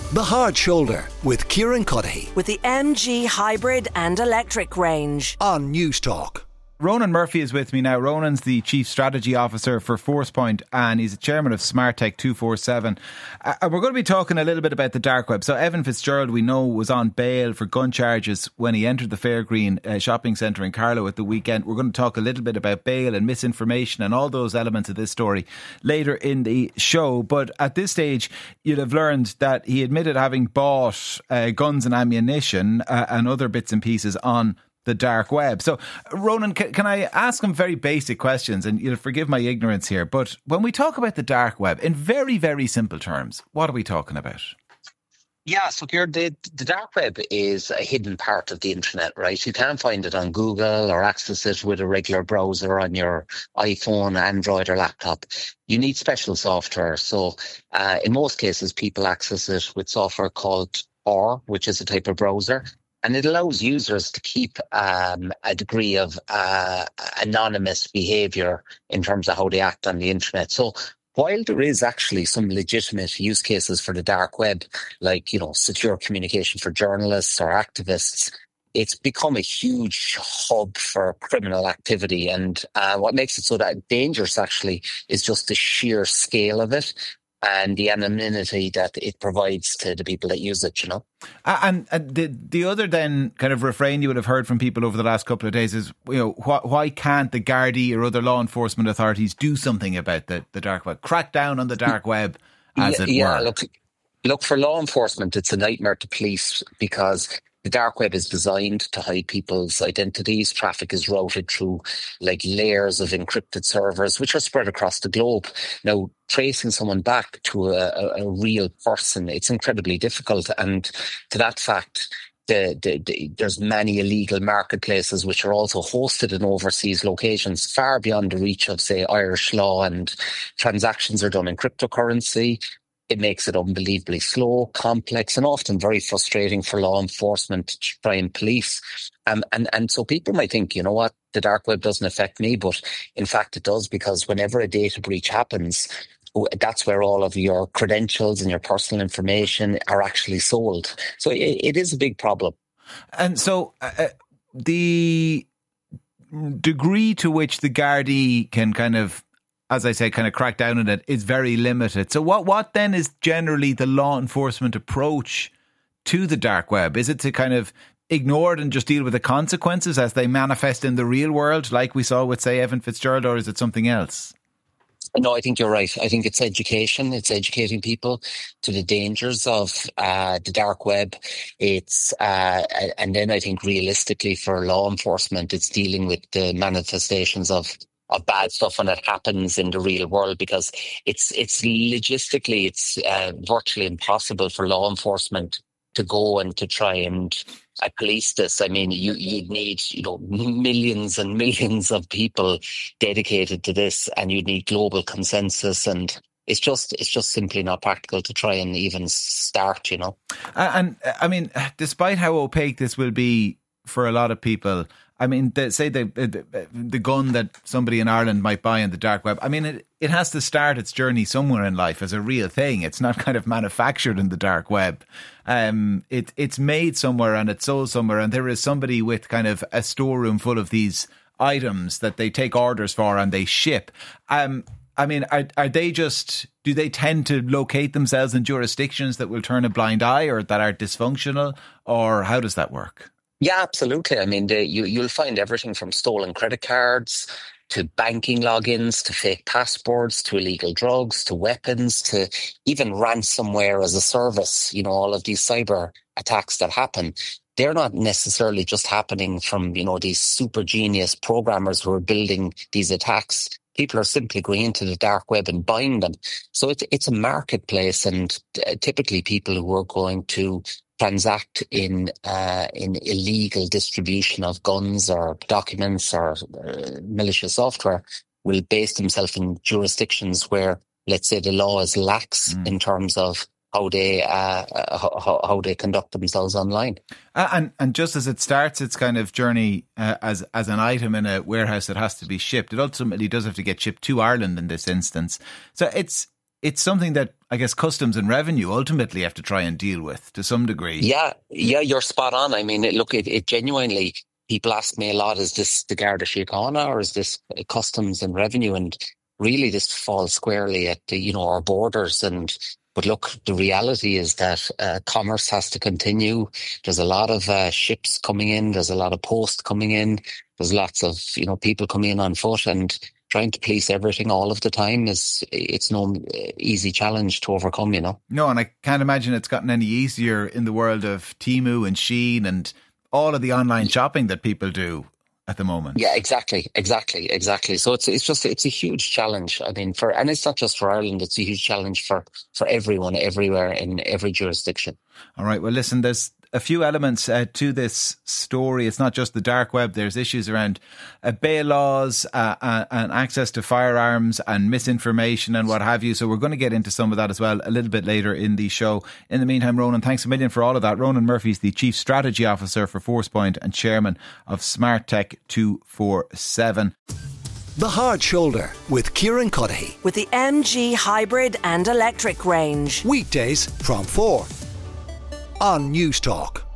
The Hard Shoulder with Kieran Cuddihy with the MG Hybrid and Electric range on News Talk. Ronan Murphy is with me now. Ronan's the Chief Strategy Officer for ForcePoint and he's the Chairman of SmartTech 247. And we're going to be talking a little bit about the dark web. So Evan Fitzgerald, we know, was on bail for gun charges when he entered the Fairgreen shopping centre in Carlow at the weekend. We're going to talk a little bit about bail and misinformation and all those elements of this story later in the show. But at this stage, you'll have learned that he admitted having bought guns and ammunition and other bits and pieces on the dark web. So, Ronan, can I ask him very basic questions? And you'll forgive my ignorance here, but when we talk about the dark web, in very, very simple terms, what are we talking about? Yeah, so the dark web is a hidden part of the internet, right? You can't find it on Google or access it with a regular browser on your iPhone, Android or laptop. You need special software. So in most cases, people access it with software called Tor, which is a type of browser. And it allows users to keep a degree of anonymous behaviour in terms of how they act on the internet. So while there is actually some legitimate use cases for the dark web, like, secure communication for journalists or activists, it's become a huge hub for criminal activity. And what makes it so that dangerous actually is just the sheer scale of it and the anonymity that it provides to the people that use it, And the other then kind of refrain you would have heard from people over the last couple of days is, why can't the Gardaí or other law enforcement authorities do something about the dark web, crack down on the dark web, as it were? Look, for law enforcement, it's a nightmare to police because the dark web is designed to hide people's identities. Traffic is routed through layers of encrypted servers, which are spread across the globe. Now, tracing someone back to a real person, it's incredibly difficult. And to that fact, there's many illegal marketplaces which are also hosted in overseas locations far beyond the reach of, say, Irish law, and transactions are done in cryptocurrency. It makes it unbelievably slow, complex, and often very frustrating for law enforcement to try and police. And so people might think, the dark web doesn't affect me, but in fact it does, because whenever a data breach happens, that's where all of your credentials and your personal information are actually sold. So it is a big problem. And so the degree to which the Gardaí can kind of, as I say, kind of crack down on it is very limited. So what then is generally the law enforcement approach to the dark web? Is it to kind of ignore it and just deal with the consequences as they manifest in the real world, like we saw with, say, Evan Fitzgerald, or is it something else? No, I think you're right. I think it's education. It's educating people to the dangers of the dark web. It's and then I think realistically for law enforcement, it's dealing with the manifestations of bad stuff when it happens in the real world, because it's logistically, it's virtually impossible for law enforcement to go and to try and police this. I mean, you'd need, millions and millions of people dedicated to this, and you'd need global consensus, and it's just simply not practical to try and even start, And I mean, despite how opaque this will be for a lot of people, I mean, the gun that somebody in Ireland might buy on the dark web, I mean, it has to start its journey somewhere in life as a real thing. It's not kind of manufactured in the dark web. It's made somewhere and it's sold somewhere, and there is somebody with kind of a storeroom full of these items that they take orders for and they ship. I mean, are they just, do they tend to locate themselves in jurisdictions that will turn a blind eye or that are dysfunctional, or how does that work? Yeah, absolutely. I mean, you'll find everything from stolen credit cards to banking logins to fake passports to illegal drugs to weapons to even ransomware as a service. All of these cyber attacks that happen, they're not necessarily just happening from, these super genius programmers who are building these attacks. People are simply going into the dark web and buying them. So it's a marketplace, and typically people who are going to transact in illegal distribution of guns or documents or malicious software will base themselves in jurisdictions where, let's say, the law is lax in terms of how they conduct themselves online. And just as it starts its kind of journey as an item in a warehouse that has to be shipped, it ultimately does have to get shipped to Ireland in this instance. So it's something that I guess customs and revenue ultimately have to try and deal with to some degree. Yeah, you're spot on. I mean, it genuinely, people ask me a lot, is this the Garda Síochána or is this customs and revenue? And really this falls squarely at our borders. But look, the reality is that commerce has to continue. There's a lot of ships coming in. There's a lot of post coming in. There's lots of people coming in on foot, and trying to police everything all of the time it's no easy challenge to overcome. No, and I can't imagine it's gotten any easier in the world of Temu and Shein and all of the online shopping that people do at the moment. Yeah, exactly. So it's a huge challenge. I mean, and it's not just for Ireland, it's a huge challenge for everyone, everywhere, in every jurisdiction. All right, well listen, there's a few elements to this story. It's not just the dark web. There's issues around bail laws and access to firearms and misinformation and what have you. So we're going to get into some of that as well a little bit later in the show. In the meantime, Ronan, thanks a million for all of that. Ronan Murphy is the Chief Strategy Officer for Forcepoint and Chairman of Smart Tech 247. The Hard Shoulder with Kieran Cuddihy. With the MG hybrid and electric range. Weekdays from 4 on News Talk.